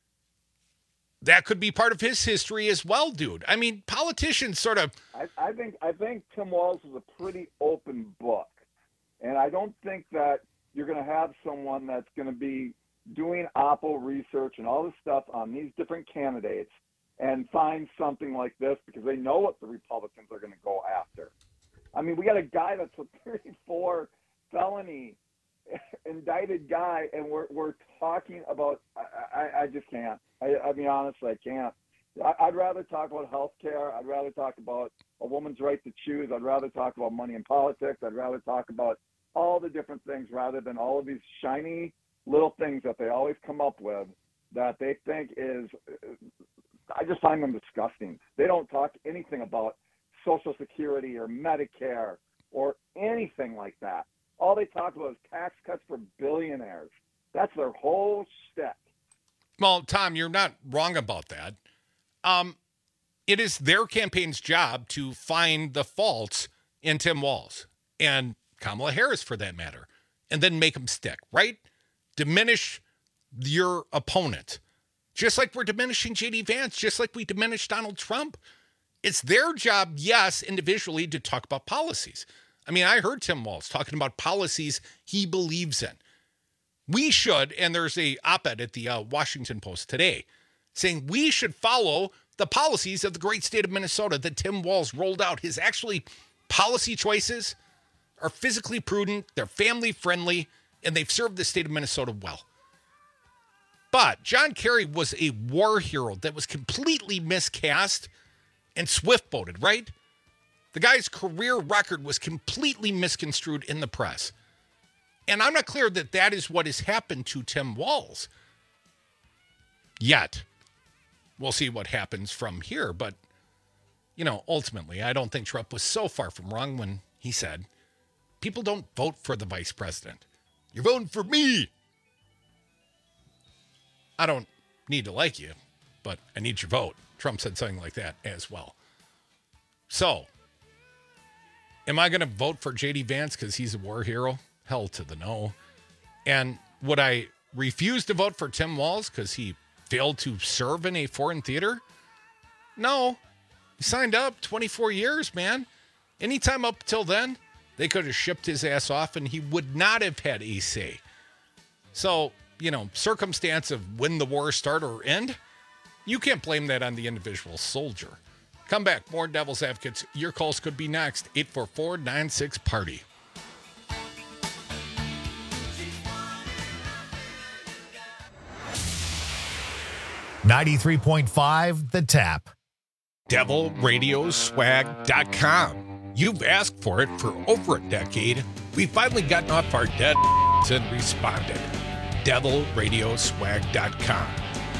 that could be part of his history as well, dude. I mean, politicians sort of. I, I think I think Tim Walz is a pretty open book, and I don't think that you're going to have someone that's going to be doing Oppo research and all this stuff on these different candidates and find something like this because they know what the Republicans are going to go after. I mean, we got a guy that's a thirty-four felony indicted guy, and we're we're talking about. I, I, I just can't. I, I mean, honestly, I can't. I, I'd rather talk about health care. I'd rather talk about a woman's right to choose. I'd rather talk about money in politics. I'd rather talk about all the different things rather than all of these shiny little things that they always come up with that they think is. I just find them disgusting. They don't talk anything about Social Security or Medicare or anything like that. All they talk about is tax cuts for billionaires. That's their whole shtick. Well, Tom, you're not wrong about that. Um, it is their campaign's job to find the faults in Tim Walz and Kamala Harris, for that matter, and then make them stick, right? Diminish your opponent. Just like we're diminishing J D Vance, just like we diminished Donald Trump. It's their job, yes, individually, to talk about policies. I mean, I heard Tim Walz talking about policies he believes in. We should, and there's a op-ed at the uh, Washington Post today, saying we should follow the policies of the great state of Minnesota that Tim Walz rolled out. His actually policy choices are physically prudent, they're family-friendly, and they've served the state of Minnesota well. But John Kerry was a war hero that was completely miscast and swift-boated, right? The guy's career record was completely misconstrued in the press. And I'm not clear that that is what has happened to Tim Walz yet. We'll see what happens from here. But, you know, ultimately, I don't think Trump was so far from wrong when he said, people don't vote for the vice president. You're voting for me. I don't need to like you, but I need your vote. Trump said something like that as well. So, am I going to vote for J D Vance because he's a war hero? Hell to the no. And would I refuse to vote for Tim Walz because he failed to serve in a foreign theater? No. He signed up twenty-four years, man. Anytime up till then, they could have shipped his ass off and he would not have had a say. So, you know, circumstance of when the war start or end, you can't blame that on the individual soldier. Come back. More Devil's Advocates. Your calls could be next. eight four four, nine six, party. ninety-three point five The Tap. devil radio swag dot com. You've asked for it for over a decade. We've finally gotten off our dead and responded. devil radio swag dot com.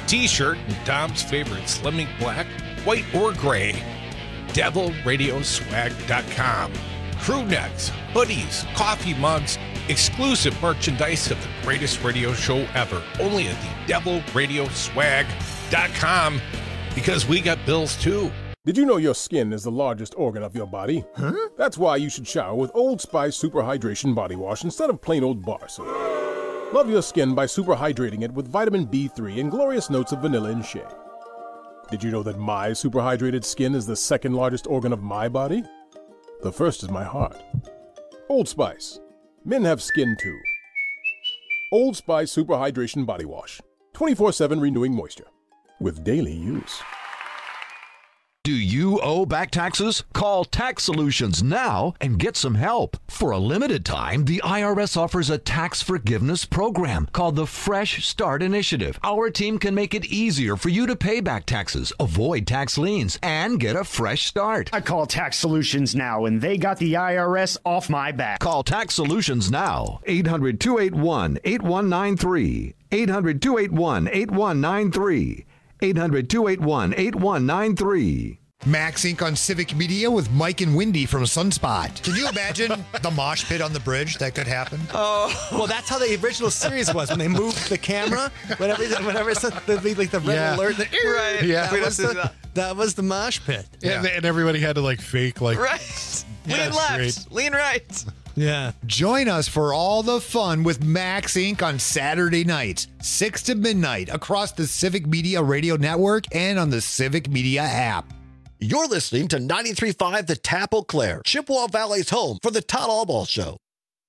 T-shirt in Dom's favorite Slim Ink Black, white or gray. devil radio swag dot com. Crew necks, hoodies, coffee mugs, exclusive merchandise of the greatest radio show ever. Only at the devil radio swag dot com, because we got bills too. Did you know your skin is the largest organ of your body? Huh? That's why you should shower with Old Spice Super Hydration Body Wash instead of plain old bar soap. Love your skin by super hydrating it with vitamin B three and glorious notes of vanilla and shea. Did you know that my super hydrated skin is the second largest organ of my body? The first is my heart. Old Spice. Men have skin too. Old Spice Super Hydration Body Wash. twenty-four seven renewing moisture. With daily use. Do you owe back taxes? Call Tax Solutions now and get some help. For a limited time, the I R S offers a tax forgiveness program called the Fresh Start Initiative. Our team can make it easier for you to pay back taxes, avoid tax liens, and get a fresh start. I call Tax Solutions now, and they got the I R S off my back. Call Tax Solutions now. eight hundred, two eight one, eight one nine three. eight hundred, two eight one, eight one nine three. eight hundred, two eight one, eight one nine three. Max Incorporated on Civic Media with Mike and Wendy from Sunspot. Can you imagine the mosh pit on the bridge that could happen? Oh, well, that's how the original series was when they moved the camera. Whenever, whenever it's the, like the red Yeah. alert, the, right? Yeah. that was the, that was the mosh pit. Yeah. And, and everybody had to like fake like Right. Yeah, Lean left, great. lean right. Yeah. Join us for all the fun with Max Incorporated on Saturday nights, six to midnight, across the Civic Media Radio Network and on the Civic Media app. You're listening to ninety-three point five The Tap Eau Claire, Chippewa Valley's home for the Todd Allball Show.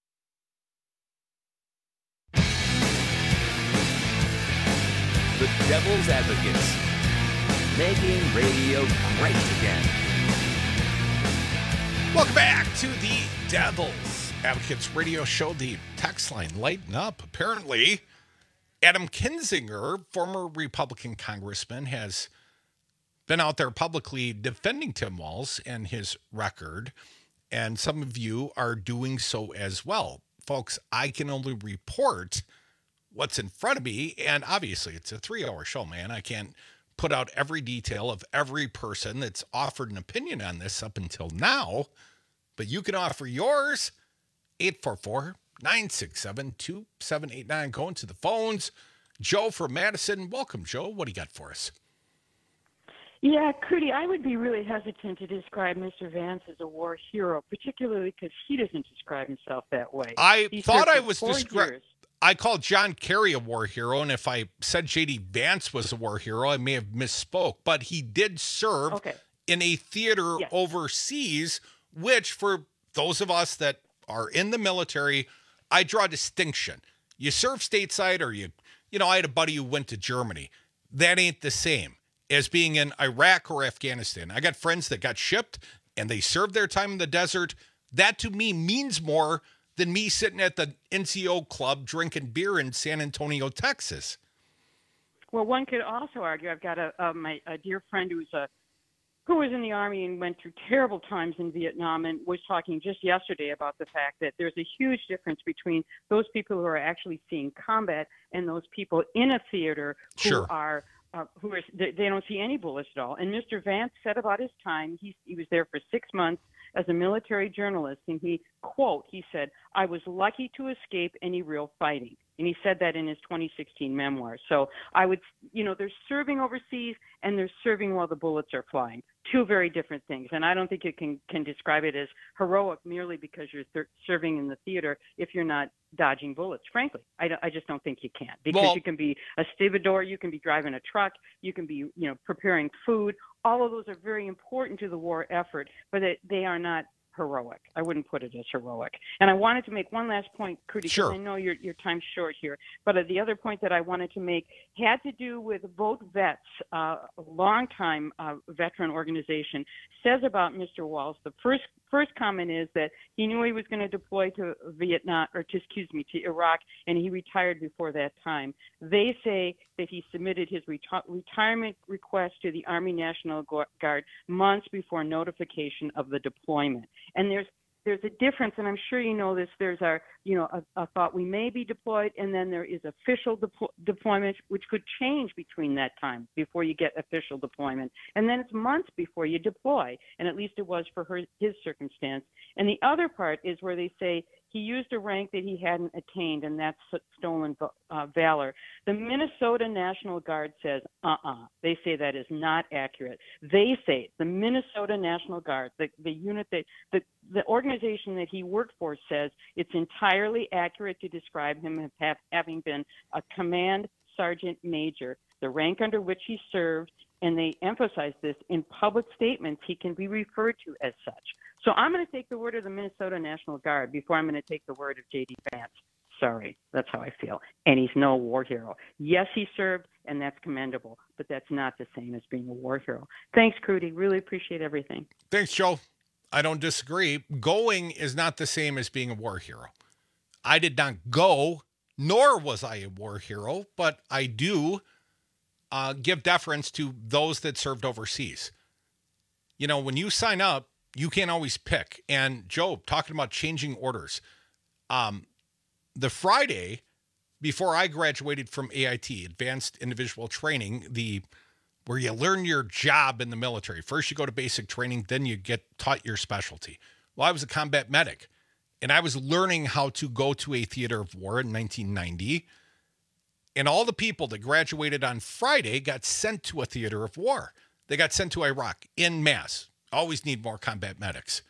The Devil's Advocates, making radio great again. Welcome back to the Devil's Advocates Radio Show. The text line lighting up. Apparently, Adam Kinzinger, former Republican congressman, has been out there publicly defending Tim Walz and his record, and some of you are doing so as well. Folks, I can only report what's in front of me, and obviously it's a three-hour show, man. I can't put out every detail of every person that's offered an opinion on this up until now, but you can offer yours. Eight four four, nine six seven, two seven eight nine. Going to the phones. Joe from Madison. Welcome, Joe. What do you got for us? Yeah, Cootie, I would be really hesitant to describe Mister Vance as a war hero, particularly because he doesn't describe himself that way. I He thought served I for was four describing. years. I called John Kerry a war hero, and if I said J D Vance was a war hero, I may have misspoke. But he did serve Okay. in a theater Yes. overseas, which for those of us that are in the military, I draw a distinction. You serve stateside, or you, you know, I had a buddy who went to Germany. That ain't the same as being in Iraq or Afghanistan. I got friends that got shipped and they served their time in the desert. That to me means more than me sitting at the N C O club drinking beer in San Antonio, Texas. Well, one could also argue. I've got a, a my a dear friend who's a who was in the Army and went through terrible times in Vietnam, and was talking just yesterday about the fact that there's a huge difference between those people who are actually seeing combat and those people in a theater who Sure. are uh, who are they, they don't see any bullets at all. And Mister Vance said about his time, he he was there for six months as a military journalist, and he quote he said, "I was lucky to escape any real fighting." And he said that in his twenty sixteen memoir. So I would, you know, they're serving overseas and they're serving while the bullets are flying. Two very different things. And I don't think you can, can describe it as heroic merely because you're th- serving in the theater if you're not dodging bullets. Frankly, I, don't- I just don't think you can. Because Well- you can be a stevedore, you can be driving a truck, you can be, you know, preparing food. All of those are very important to the war effort, but they, they are not heroic. I wouldn't put it as heroic. And I wanted to make one last point, Cootie, because Sure. I know your your time's short here. But uh, the other point that I wanted to make had to do with Vote Vets, uh, a longtime uh, veteran organization, says about Mister Walz. The first first comment is that he knew he was going to deploy to Vietnam, or to, excuse me, to Iraq, and he retired before that time. They say that he submitted his reti- retirement request to the Army National Guard months before notification of the deployment. And there's there's a difference, and I'm sure you know this. There's our, you know, a, a thought we may be deployed, and then there is official deplo- deployment, which could change between that time before you get official deployment, and then it's months before you deploy, and at least it was for her, his circumstance. And the other part is where they say he used a rank that he hadn't attained, and that's stolen uh, valor. The Minnesota National Guard says, uh-uh. They say that is not accurate. They say, the Minnesota National Guard, the, the unit that, the, the organization that he worked for says it's entirely accurate to describe him as have, having been a command sergeant major, the rank under which he served, and they emphasize this in public statements. He can be referred to as such. So I'm going to take the word of the Minnesota National Guard before I'm going to take the word of J D Vance. Sorry, that's how I feel. And he's no war hero. Yes, he served, and that's commendable, but that's not the same as being a war hero. Thanks, Crudy. Really appreciate everything. Thanks, Joe. I don't disagree. Going is not the same as being a war hero. I did not go, nor was I a war hero, but I do uh, give deference to those that served overseas. You know, when you sign up, you can't always pick. And Joe, talking about changing orders, um, the Friday before I graduated from A I T, Advanced Individual Training, the where you learn your job in the military. First you go to basic training, then you get taught your specialty. Well, I was a combat medic, and I was learning how to go to a theater of war in nineteen ninety. And all the people that graduated on Friday got sent to a theater of war. They got sent to Iraq en masse. Always need more combat medics.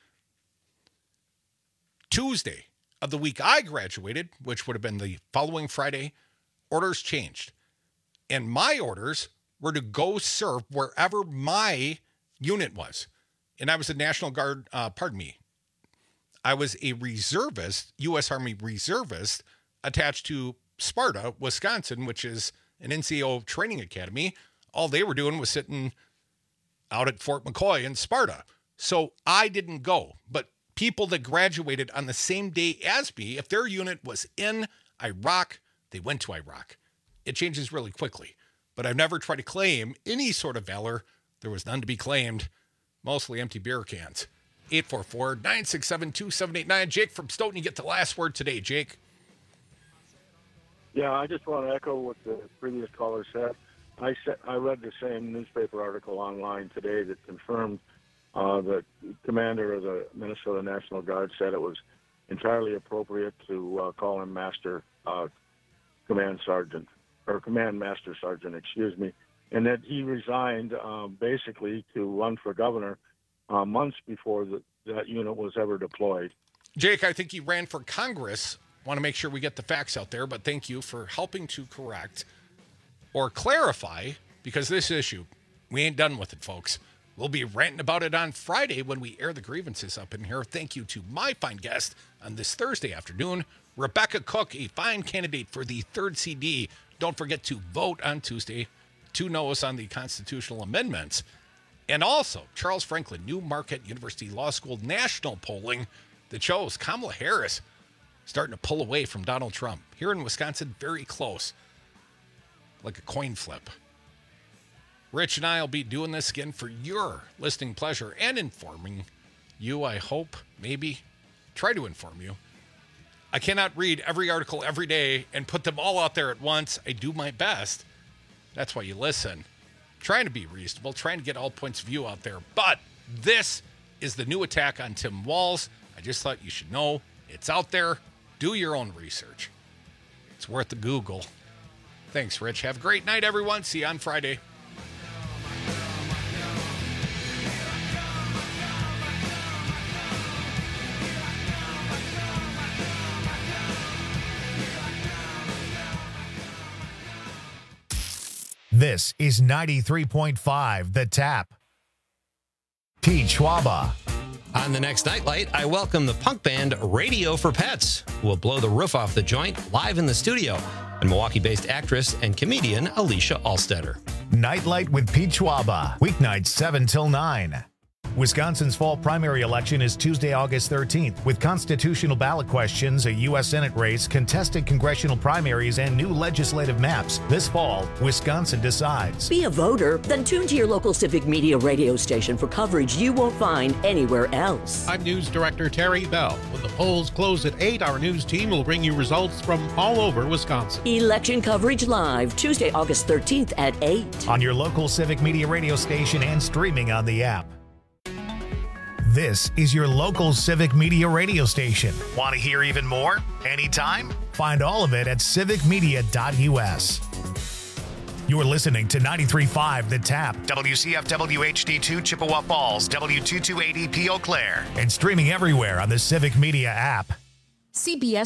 Tuesday of the week I graduated, which would have been the following Friday, orders changed. And my orders were to go serve wherever my unit was. And I was a National Guard, uh, pardon me, I was a reservist, U S Army reservist, attached to Sparta, Wisconsin, which is an N C O training academy. All they were doing was sitting out at Fort McCoy in Sparta. So I didn't go, but people that graduated on the same day as me, if their unit was in Iraq, they went to Iraq. It changes really quickly, but I've never tried to claim any sort of valor. There was none to be claimed, mostly empty beer cans. eight four four, nine six seven, two seven eight nine. Jake from Stoughton, you get the last word today, Jake. Yeah, I just want to echo what the previous caller said. I said, I read the same newspaper article online today that confirmed uh, the commander of the Minnesota National Guard said it was entirely appropriate to uh, call him Master uh, Command Sergeant, or Command Master Sergeant, excuse me, and that he resigned uh, basically to run for governor uh, months before the, that unit was ever deployed. Jake, I think he ran for Congress. Want to make sure we get the facts out there, but thank you for helping to correct or clarify, because this issue, we ain't done with it, folks. We'll be ranting about it on Friday when we air the grievances up in here. Thank you to my fine guest on this Thursday afternoon, Rebecca Cook, a fine candidate for the third C D. Don't forget to vote on Tuesday. Two no's on the constitutional amendments. And also, Charles Franklin, New Marquette University Law School national polling that shows Kamala Harris starting to pull away from Donald Trump. Here in Wisconsin, very close. Like a coin flip. Rich and I will be doing this again for your listening pleasure and informing you, I hope, maybe, try to inform you. I cannot read every article every day and put them all out there at once. I do my best. That's why you listen. Trying to be reasonable, trying to get all points of view out there. But this is the new attack on Tim Walz. I just thought you should know it's out there. Do your own research. It's worth the Google. Thanks, Rich. Have a great night, everyone. See you on Friday. This is ninety-three point five The Tap. Pete Schwaba. On the next Nightlight, I welcome the punk band Radio for Pets, who will blow the roof off the joint live in the studio, and Milwaukee-based actress and comedian Alicia Alstetter. Nightlight with Pete Schwaba. Weeknights seven till nine. Wisconsin's fall primary election is Tuesday, August thirteenth, with constitutional ballot questions, a U S Senate race, contested congressional primaries, and new legislative maps. This fall, Wisconsin decides. Be a voter? Then tune to your local Civic Media radio station for coverage you won't find anywhere else. I'm News Director Terry Bell. When the polls close at eight, our news team will bring you results from all over Wisconsin. Election coverage live, Tuesday, August thirteenth at eight. On your local Civic Media radio station and streaming on the app. This is your local Civic Media radio station. Want to hear even more? Anytime? Find all of it at civic media dot u s. You're listening to ninety-three point five The Tap, W C F W H D two Chippewa Falls, W two twenty-eight P Eau Claire, and streaming everywhere on the Civic Media app. C B S